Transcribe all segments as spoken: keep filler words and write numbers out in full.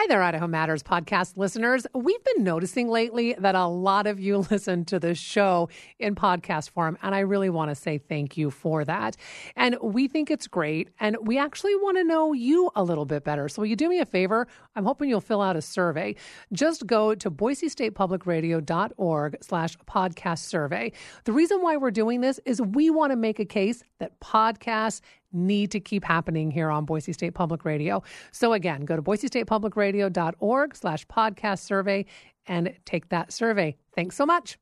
Hi there, Idaho Matters podcast listeners. We've been noticing lately that a lot of you listen to the show in podcast form, and I really want to say thank you for that. And we think it's great, and we actually want to know you a little bit better. So will you do me a favor? I'm hoping you'll fill out a survey. Just go to boise state public radio dot org slash podcast survey. The reason why we're doing this is we want to make a case that podcasts need to keep happening here on Boise State Public Radio. So again, go to boise state public radio dot org slash podcast survey and take that survey. Thanks so much.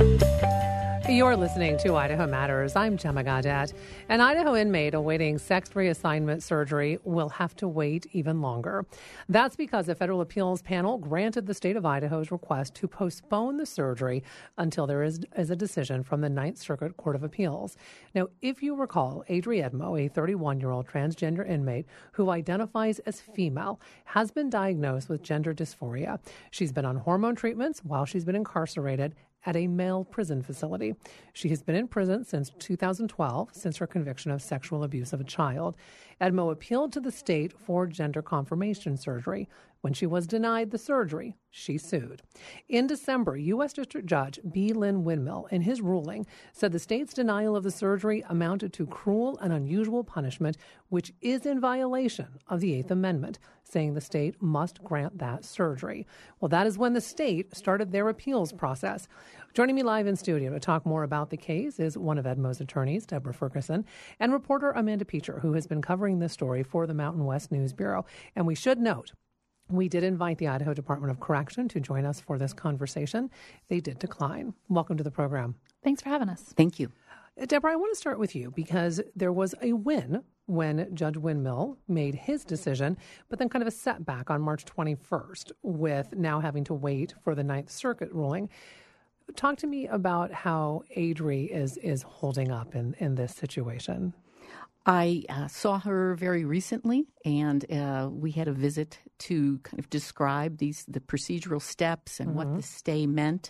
You're listening to Idaho Matters. I'm Gemma Gaudet. An Idaho inmate awaiting sex reassignment surgery will have to wait even longer. That's because a federal appeals panel granted the state of Idaho's request to postpone the surgery until there is, is a decision from the Ninth Circuit Court of Appeals. Now, if you recall, Adri Edmo, a thirty-one-year-old transgender inmate who identifies as female, has been diagnosed with gender dysphoria. She's been on hormone treatments while she's been incarcerated at a male prison facility. She has been in prison since two thousand twelve, since her conviction of sexual abuse of a child. Edmo appealed to the state for gender confirmation surgery. When she was denied the surgery, she sued. In December, U S District Judge B. Lynn Windmill, in his ruling, said the state's denial of the surgery amounted to cruel and unusual punishment, which is in violation of the Eighth Amendment, saying the state must grant that surgery. Well, that is when the state started their appeals process. Joining me live in studio to talk more about the case is one of Edmo's attorneys, Deborah Ferguson, and reporter Amanda Peacher, who has been covering this story for the Mountain West News Bureau. And we should note, we did invite the Idaho Department of Correction to join us for this conversation. They did decline. Welcome to the program. Thanks for having us. Thank you. Deborah, I want to start with you because there was a win when Judge Windmill made his decision, but then kind of a setback on March twenty-first with now having to wait for the Ninth Circuit ruling. Talk to me about how Adri is is holding up in, in this situation. I uh, saw her very recently, and uh, we had a visit to kind of describe these the procedural steps and mm-hmm. what the stay meant.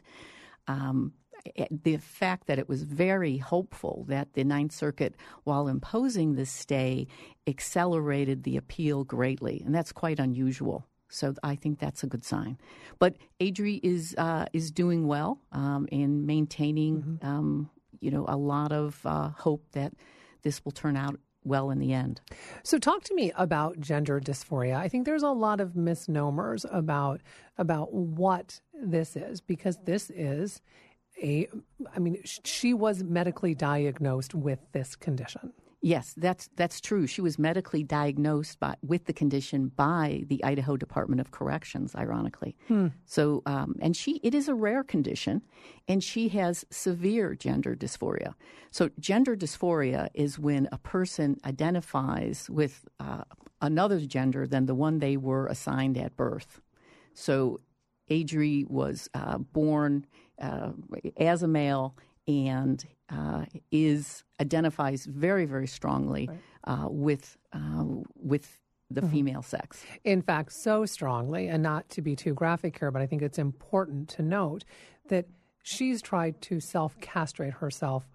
Um, the fact that it was very hopeful that the Ninth Circuit, while imposing this stay, accelerated the appeal greatly, and that's quite unusual. So I think that's a good sign. But Adri is uh, is doing well um, in maintaining, mm-hmm. um, you know, a lot of uh, hope that this will turn out well in the end. So talk to me about gender dysphoria. I think there's a lot of misnomers about about what this is, because this is a, I mean, she was medically diagnosed with this condition. Yes, that's that's true. She was medically diagnosed by, with the condition by the Idaho Department of Corrections, ironically. Hmm. So, um, and she it is a rare condition, and she has severe gender dysphoria. So, gender dysphoria is when a person identifies with uh, another gender than the one they were assigned at birth. So, Adri was uh, born uh, as a male and uh, is identifies very, very strongly right. uh, with uh, with the mm-hmm. female sex. In fact, so strongly, and not to be too graphic here, but I think it's important to note that she's tried to self-castrate herself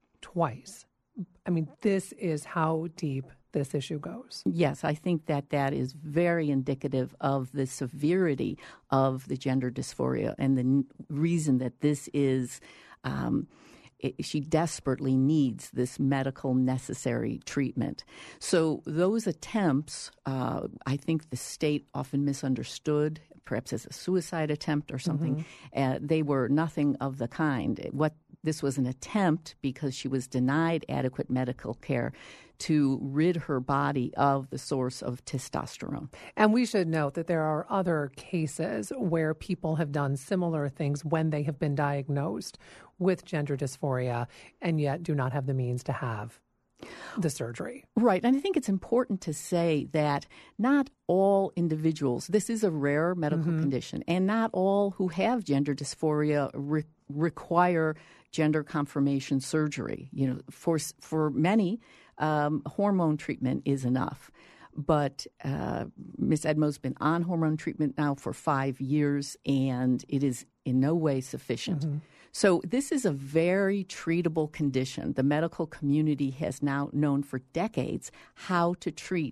twice. I mean, this is how deep this issue goes. Yes, I think that that is very indicative of the severity of the gender dysphoria and the n- reason that this is Um, it, she desperately needs this medical necessary treatment. So those attempts, uh, I think the state often misunderstood, perhaps as a suicide attempt or something. Mm-hmm. Uh, they were nothing of the kind. What this was an attempt, because she was denied adequate medical care, to rid her body of the source of testosterone. And we should note that there are other cases where people have done similar things when they have been diagnosed with gender dysphoria and yet do not have the means to have the surgery. Right. And I think it's important to say that not all individuals, this is a rare medical mm-hmm. condition, and not all who have gender dysphoria re- require gender confirmation surgery. You know, for for many, um, hormone treatment is enough. But uh, Miz Edmo's been on hormone treatment now for five years, and it is in no way sufficient. Mm-hmm. So this is a very treatable condition. The medical community has now known for decades how to treat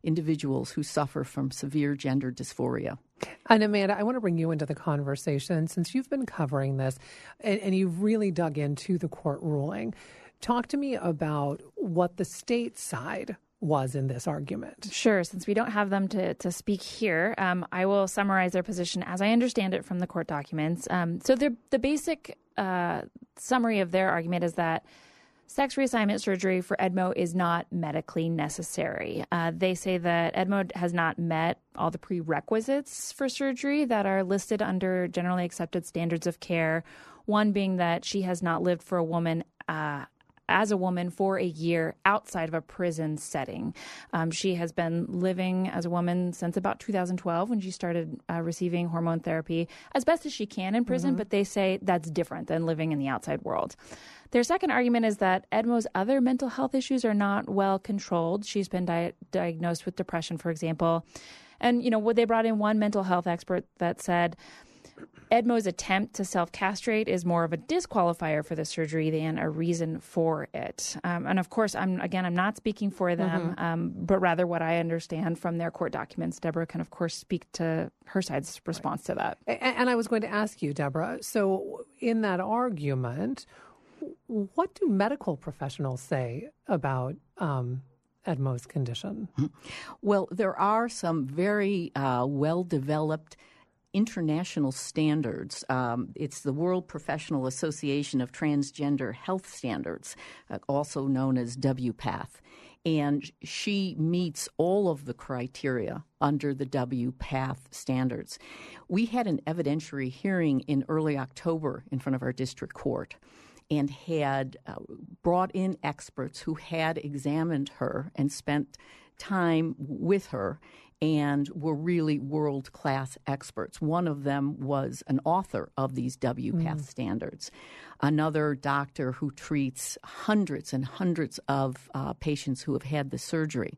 individuals who suffer from severe gender dysphoria. And Amanda, I want to bring you into the conversation since you've been covering this and, and you've really dug into the court ruling. Talk to me about what the state side was in this argument. Sure. Since we don't have them to, to speak here, um, I will summarize their position as I understand it from the court documents. Um, so the, the basic uh, summary of their argument is that sex reassignment surgery for Edmo is not medically necessary. Uh, they say that Edmo has not met all the prerequisites for surgery that are listed under generally accepted standards of care, one being that she has not lived for a woman uh as a woman for a year outside of a prison setting. Um, she has been living as a woman since about two thousand twelve when she started uh, receiving hormone therapy as best as she can in prison, mm-hmm. but they say that's different than living in the outside world. Their second argument is that Edmo's other mental health issues are not well controlled. She's been di- diagnosed with depression, for example. And, you know, they brought in one mental health expert that said Edmo's attempt to self-castrate is more of a disqualifier for the surgery than a reason for it. Um, and of course, I'm again, I'm not speaking for them, mm-hmm. um, but rather what I understand from their court documents. Deborah can, of course, speak to her side's response right. to that. And, and I was going to ask you, Deborah, so in that argument, what do medical professionals say about um, Edmo's condition? Well, there are some very uh, well-developed international standards. Um, it's the World Professional Association of Transgender Health Standards, uh, also known as W PATH. And she meets all of the criteria under the W PATH standards. We had an evidentiary hearing in early October in front of our district court and had uh, brought in experts who had examined her and spent time with her and were really world-class experts. One of them was an author of these W PATH mm. standards. Another doctor who treats hundreds and hundreds of uh, patients who have had the surgery.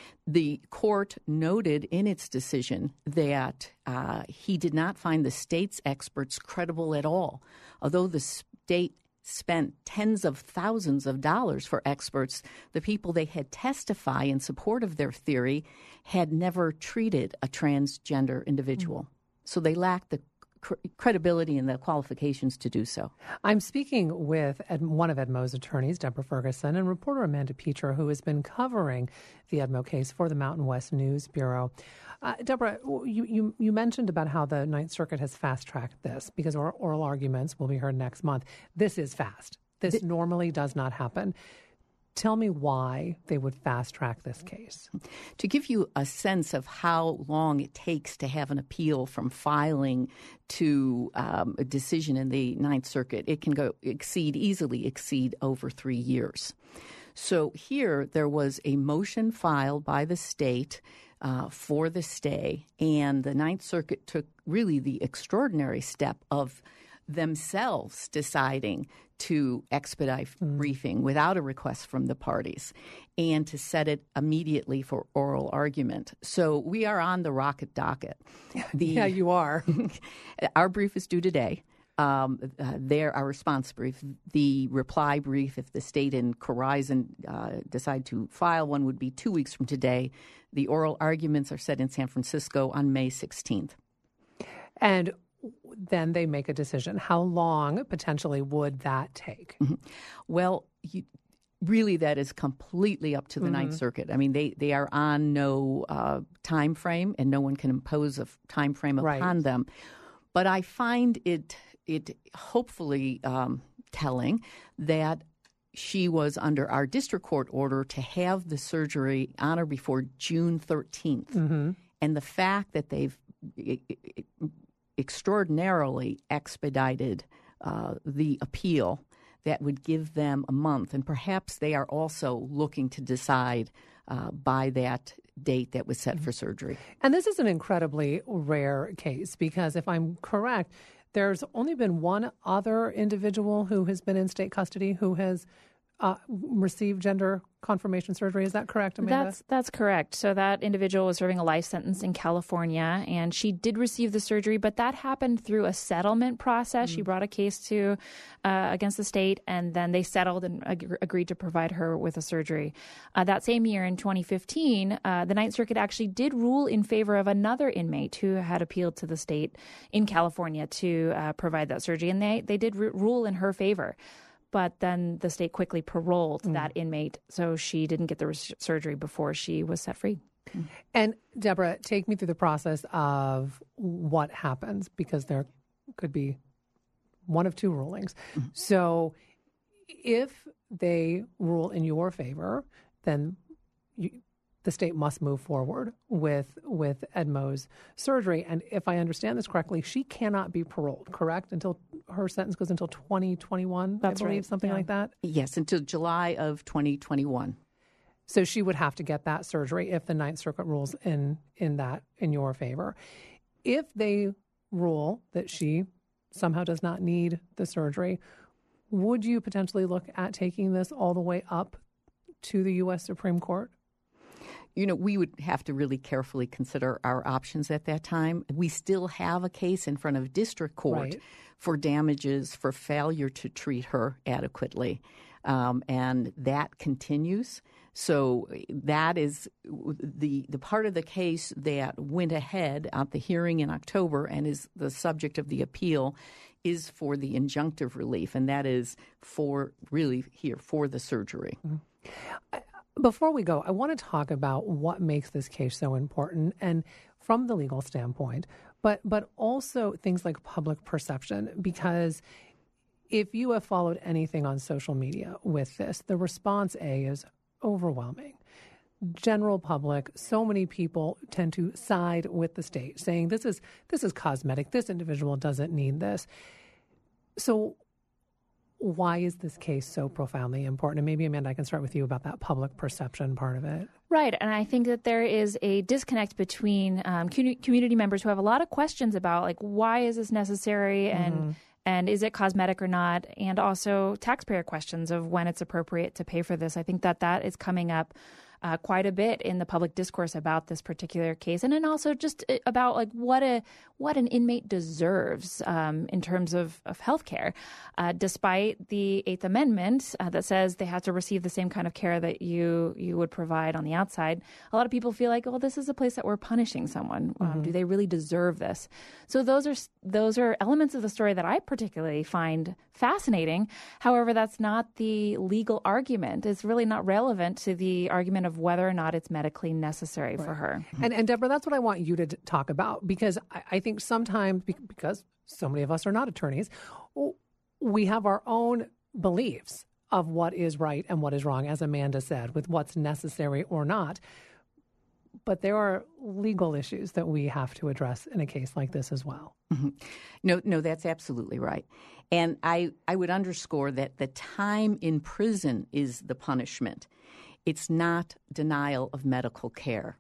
The court noted in its decision that uh, he did not find the state's experts credible at all, although the state spent tens of thousands of dollars for experts. The people they had testify in support of their theory had never treated a transgender individual. Mm-hmm. So they lacked the cr- credibility and the qualifications to do so. I'm speaking with Ed, one of Edmo's attorneys, Deborah Ferguson, and reporter Amanda Petra, who has been covering the Edmo case for the Mountain West News Bureau. Uh, Deborah, you, you, you mentioned about how the Ninth Circuit has fast-tracked this because oral, oral arguments will be heard next month. This is fast. This the, normally does not happen. Tell me why they would fast-track this case. To give you a sense of how long it takes to have an appeal from filing to um, a decision in the Ninth Circuit, it can go exceed easily exceed over three years. So here there was a motion filed by the state Uh, for the stay, and the Ninth Circuit took really the extraordinary step of themselves deciding to expedite mm. briefing without a request from the parties and to set it immediately for oral argument. So we are on the rocket docket. The, yeah, you are. Our brief is due today. Um, uh, there, our response brief, the reply brief, if the state and Corizon uh, decide to file one, would be two weeks from today. The oral arguments are set in San Francisco on May sixteenth. And then they make a decision. How long potentially would that take? Mm-hmm. Well, you, really that is completely up to the mm-hmm. Ninth Circuit. I mean, they, they are on no uh, time frame, and no one can impose a time frame upon right. them. But I find it it hopefully um, telling that she was under our district court order to have the surgery on or before June thirteenth. Mm-hmm. And the fact that they've extraordinarily expedited uh, the appeal, that would give them a month. And perhaps they are also looking to decide uh, by that date that was set mm-hmm. for surgery. And this is an incredibly rare case because if I'm correct, there's only been one other individual who has been in state custody who has uh, received gender confirmation surgery. Is that correct, Amanda? That's that's correct. So that individual was serving a life sentence in California, and she did receive the surgery, but that happened through a settlement process. Mm. She brought a case to uh, against the state, and then they settled and ag- agreed to provide her with a surgery. Uh, that same year, in twenty fifteen, uh, the Ninth Circuit actually did rule in favor of another inmate who had appealed to the state in California to uh, provide that surgery, and they, they did re- rule in her favor. But then the state quickly paroled mm. that inmate, so she didn't get the res- surgery before she was set free. Mm. And Deborah, take me through the process of what happens, because there could be one of two rulings. Mm. So if they rule in your favor, then you, the state must move forward with with Edmo's surgery. And if I understand this correctly, she cannot be paroled, correct? Until her sentence goes until twenty twenty-one, That's I believe, right. something yeah. like that? Yes, until July of twenty twenty-one. So she would have to get that surgery if the Ninth Circuit rules in, in that in your favor. If they rule that she somehow does not need the surgery, would you potentially look at taking this all the way up to the U S Supreme Court? You know, we would have to really carefully consider our options at that time. We still have a case in front of district court right. for damages for failure to treat her adequately, um, and that continues. So that is the the part of the case that went ahead at the hearing in October and is the subject of the appeal is for the injunctive relief, and that is for really here for the surgery. Mm-hmm. Before we go, I want to talk about what makes this case so important, and from the legal standpoint, but but also things like public perception, because if you have followed anything on social media with this, the response A is overwhelming. General public, so many people tend to side with the state, saying this is this is cosmetic. This individual doesn't need this. So why is this case so profoundly important? And maybe, Amanda, I can start with you about that public perception part of it. Right. And I think that there is a disconnect between um, community members who have a lot of questions about, like, why is this necessary and mm-hmm. and is it cosmetic or not? And also taxpayer questions of when it's appropriate to pay for this. I think that that is coming up Uh, quite a bit in the public discourse about this particular case, and then also just about like what a what an inmate deserves um, in terms of of health care, uh, despite the Eighth Amendment uh, that says they have to receive the same kind of care that you you would provide on the outside. A lot of people feel like, well, this is a place that we're punishing someone. Um, mm-hmm. Do they really deserve this? So those are those are elements of the story that I particularly find fascinating. However, that's not the legal argument. It's really not relevant to the argument of whether or not it's medically necessary right. for her. And, and Deborah, that's what I want you to d- talk about, because I, I think sometimes, because so many of us are not attorneys, we have our own beliefs of what is right and what is wrong, as Amanda said, with what's necessary or not. But there are legal issues that we have to address in a case like this as well. Mm-hmm. No, no, that's absolutely right. And I, I would underscore that the time in prison is the punishment. It's not denial of medical care.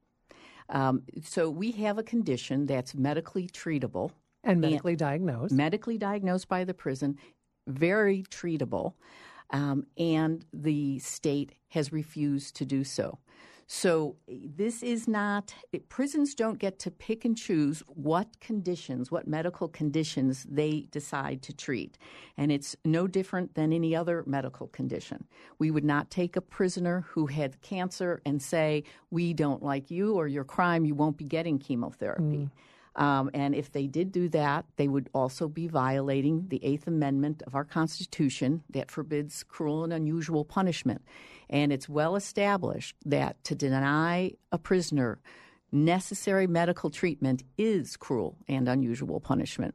Um, so we have a condition that's medically treatable. And medically and diagnosed. Medically diagnosed by the prison, very treatable. Um, and the state has refused to do so. So this is not – prisons don't get to pick and choose what conditions, what medical conditions they decide to treat. And it's no different than any other medical condition. We would not take a prisoner who had cancer and say, we don't like you or your crime, you won't be getting chemotherapy. Mm. Um, and if they did do that, they would also be violating the Eighth Amendment of our Constitution that forbids cruel and unusual punishment. And it's well established that to deny a prisoner necessary medical treatment is cruel and unusual punishment.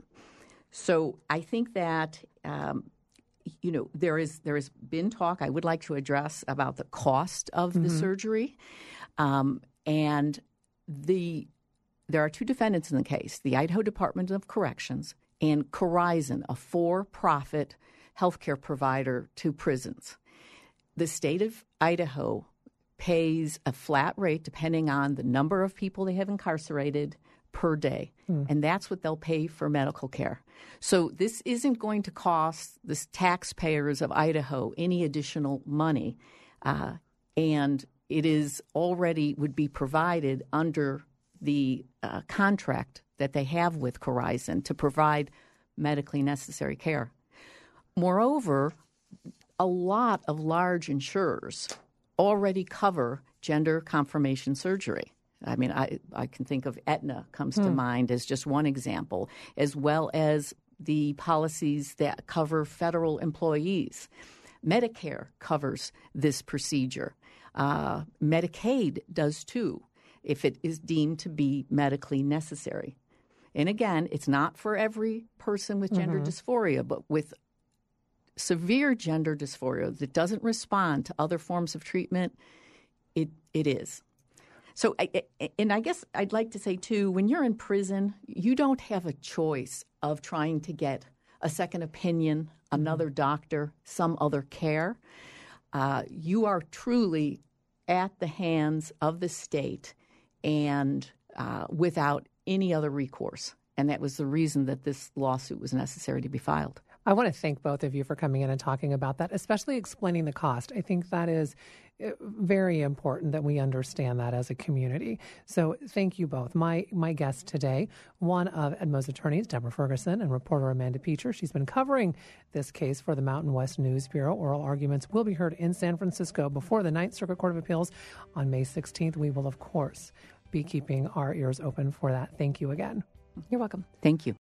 So I think that, um, you know, there is there has been talk I would like to address about the cost of mm-hmm. the surgery. Um, and the there are two defendants in the case, the Idaho Department of Corrections and Corizon, a for-profit healthcare provider to prisons. The state of Idaho pays a flat rate depending on the number of people they have incarcerated per day, mm. and that's what they'll pay for medical care. So this isn't going to cost the taxpayers of Idaho any additional money, uh, and it is already would be provided under the uh, contract that they have with Corizon to provide medically necessary care. Moreover, a lot of large insurers already cover gender confirmation surgery. I mean, I, I can think of Aetna comes hmm. to mind as just one example, as well as the policies that cover federal employees. Medicare covers this procedure. Uh, Medicaid does too, if it is deemed to be medically necessary. And again, it's not for every person with gender mm-hmm. dysphoria, but with severe gender dysphoria that doesn't respond to other forms of treatment, it it is. So, I, and I guess I'd like to say, too, when you're in prison, you don't have a choice of trying to get a second opinion, another doctor, some other care. Uh, you are truly at the hands of the state and uh, without any other recourse. And that was the reason that this lawsuit was necessary to be filed. I want to thank both of you for coming in and talking about that, especially explaining the cost. I think that is very important that we understand that as a community. So thank you both. My my guest today, one of Edmo's attorneys, Deborah Ferguson, and reporter Amanda Peacher. She's been covering this case for the Mountain West News Bureau. Oral arguments will be heard in San Francisco before the Ninth Circuit Court of Appeals on May sixteenth. We will, of course, be keeping our ears open for that. Thank you again. You're welcome. Thank you.